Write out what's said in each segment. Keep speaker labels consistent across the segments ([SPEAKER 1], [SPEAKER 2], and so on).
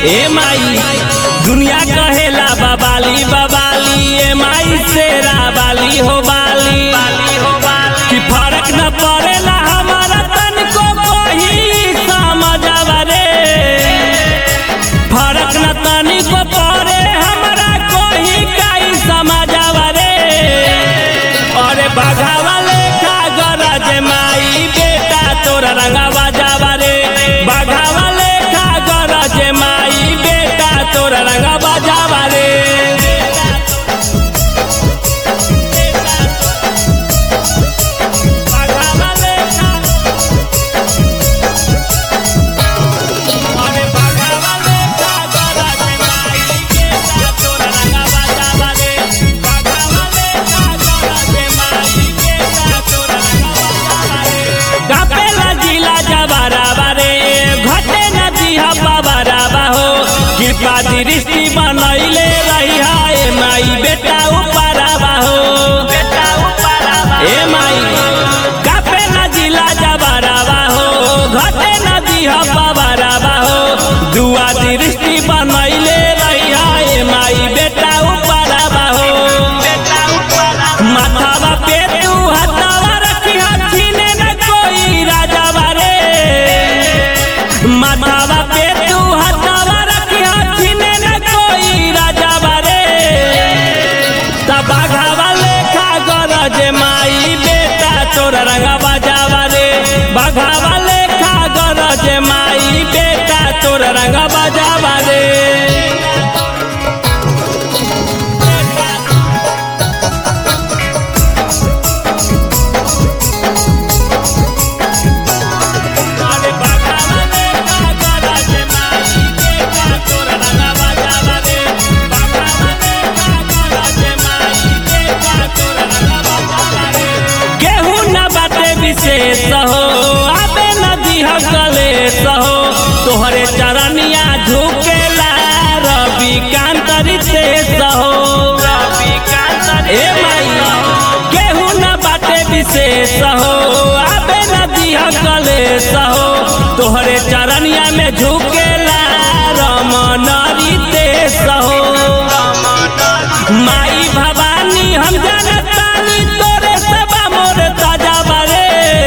[SPEAKER 1] ए माई दुनिया कहेला बबाली बबाली, ए माई शेरा बाली हो बाली, कि फर्क न पड़ेला हमारा तन को कोई समझावा रे, फर्क न तनी को पड़े हमारा कोई काई समझावा रे। अरे बघावा लेखा गरज माई बेटा तोरा रंगावा जावा रे, बघावा लेखा गरज माई बेटा तोरा रंगावा जावा रे। कृपा दृष्टि बनैले रही है माई बेटा ऊपरवा हो, ए माई कापे न जिला जबरवा हो, घटे न दिहा बबरवा हो, दुआ दृष्टि बनैले रही है माई बेटा ऊपरवा हो। माथावा पे तू हथवा रखी छीने न कोई राजावा रे, माथावा पे तू हथवा बघावा लेखा गरज माई बेटा तोरा रंगावा जावा रे, बघावा लेखा गरज माई बेटा तोरा रंगावा जावा रे। विशेष हो आबे नदी हकलेश हो, तोहरे चरनिया झुकेला रवि कांत रितेश हो, ए माई केहू न बाटे विशेष हो आबे नदी हकलेश हो, तोहरे चरनिया में झुकेला रमन रितेश हो। माई भवानी हम जानतानी तोरे सबा मोर ताजावा रे,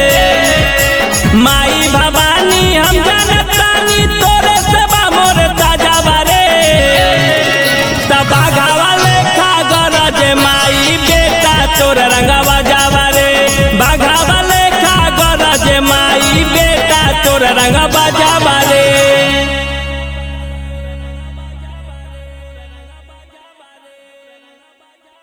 [SPEAKER 1] माई भवानी हम जानतानी तोरे सेवा मोर ताजावा रे। तब बघावा लेखा गरज माई बेटा तोरा रंगावा जावा रे, बघावा लेखा गरज माई बेटा तोरा रंगावा जावा रे।